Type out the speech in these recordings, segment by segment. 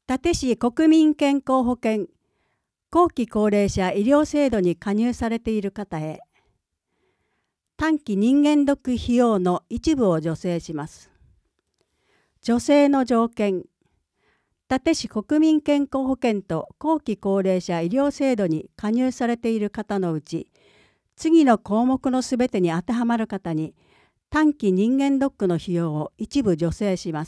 伊達市国民健康保険後期高齢者医療制度に加入されている方へ、短期人間ドック費用の一部を助成します。助成の条件、伊達市国民健康保険と後期高齢者医療制度に加入されている方のうち、次の項目のすべてに当てはまる方に、短期人間ドックの費用を一部助成します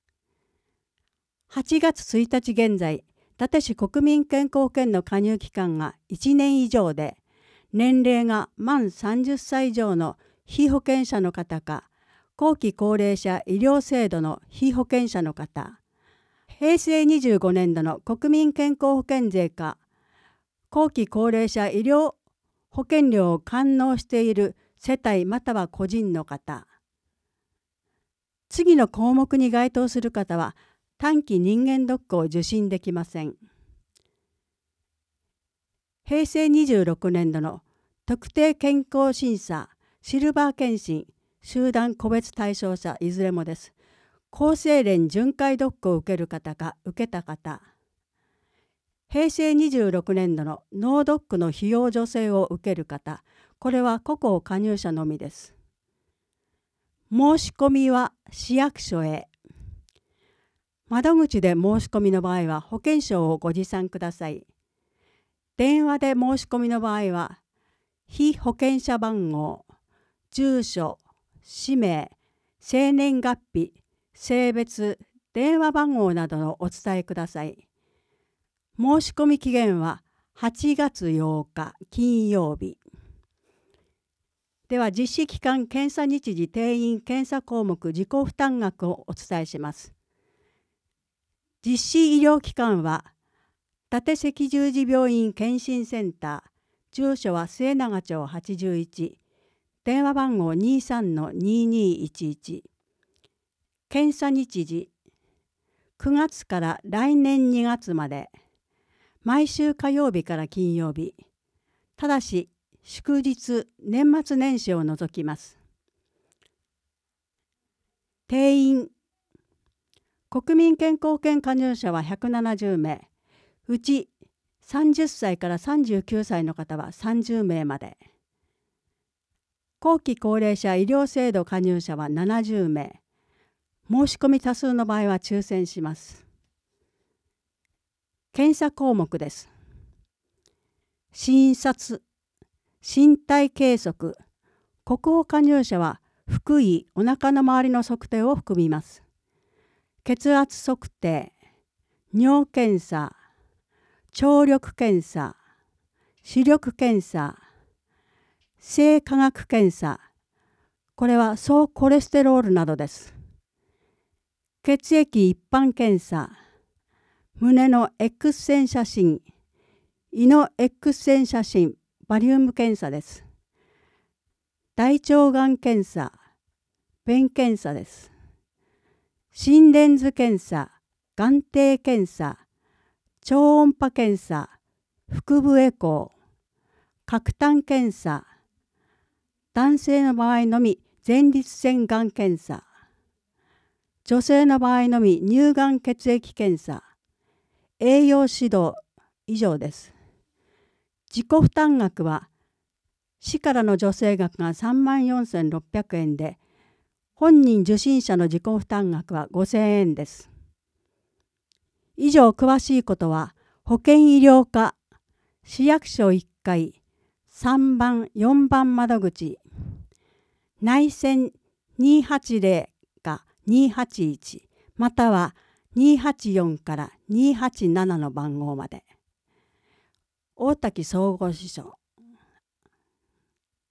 。8月1日現在、伊達市国民健康保険の加入期間が1年以上で、年齢が満30歳以上の被保険者の方か、後期高齢者医療制度の被保険者の方、平成25年度の国民健康保険税か、後期高齢者医療保険料を完納している世帯または個人の方、次の項目に該当する方は、短期人間ドックを受診できません。平成26年度の特定健康審査、シルバー検診、集団個別対象者いずれもです。厚生連巡回ドックを受ける方か受けた方。平成26年度の脳ドックの費用助成を受ける方、これは個々加入者のみです。申し込みは市役所へ。窓口で申し込みの場合は保険証をご持参ください。電話で申し込みの場合は、被保険者番号、住所、氏名、生年月日、性別、電話番号などをお伝えください。申し込み期限は8月8日金曜日。では実施期間、検査日時、定員、検査項目、自己負担額をお伝えします。実施医療機関は、伊達赤十字病院健診センター、住所は末永町81、電話番号 23-2211。検査日時、9月から来年2月まで、毎週火曜日から金曜日、ただし祝日、年末年始を除きます。定員、国民健康保険加入者は170名、うち30歳から39歳の方は30名まで。後期高齢者医療制度加入者は70名。申し込み多数の場合は抽選します。検査項目です。診察、身体計測、国保加入者は腹囲、お腹の周りの測定を含みます。血圧測定、尿検査、聴力検査、視力検査、性化学検査、これは総コレステロールなどです。血液一般検査、胸の X 線写真、胃の X 線写真、バリウム検査です。大腸がん検査、便検査です。心電図検査、眼底検査、超音波検査、腹部エコー、角炭検査、男性の場合のみ前立腺がん検査、女性の場合のみ乳がん血液検査、栄養指導以上です。自己負担額は市からの助成額が34,600円で、本人受診者の自己負担額は5,000円です。以上詳しいことは保険医療課市役所1階3番4番窓口内線280か281または284から287の番号まで。大滝総合支所